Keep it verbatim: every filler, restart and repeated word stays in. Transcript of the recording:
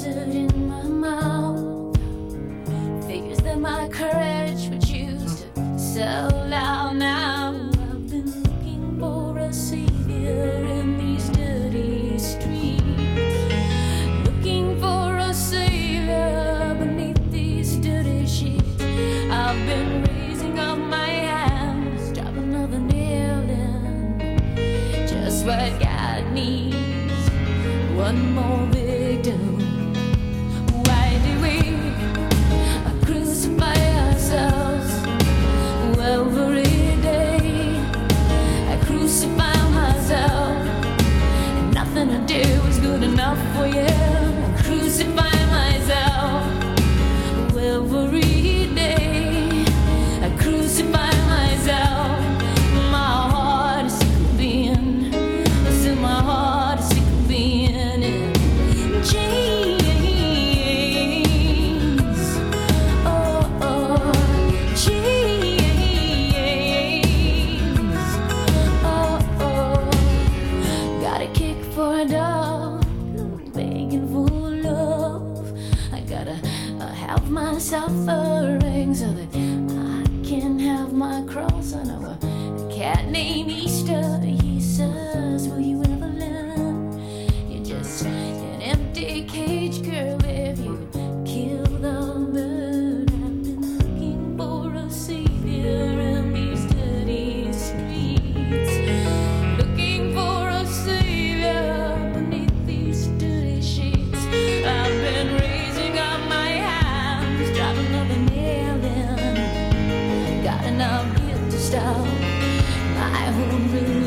lizard in my mouth. Figures that my courage would choose to sell out now. I've been looking for a savior in these dirty streets, looking for a savior beneath these dirty sheets. I've been raising up my hands, drop another nail in, just what God needs. One more victim. Why do we crucify ourselves every day? I crucify myself, and nothing I do is good enough for you. I crucify myself every day. I crucify myself. My heart is sick of being, still my heart is sick of being in chains. Oh, oh, chains. Oh, oh, got a kick for a dog, begging for love. I gotta uh, have my suffering so that I can have my cross. I know a cat named Easter. He says, will you ever learn? You're just an empty cage, girl, if you kill the bird. I've been looking for a savior in these dirty streets, looking for a savior beneath these dirty sheets. I've been raising up my hands, drop another nail in. Got enough guilt to stop my own religion.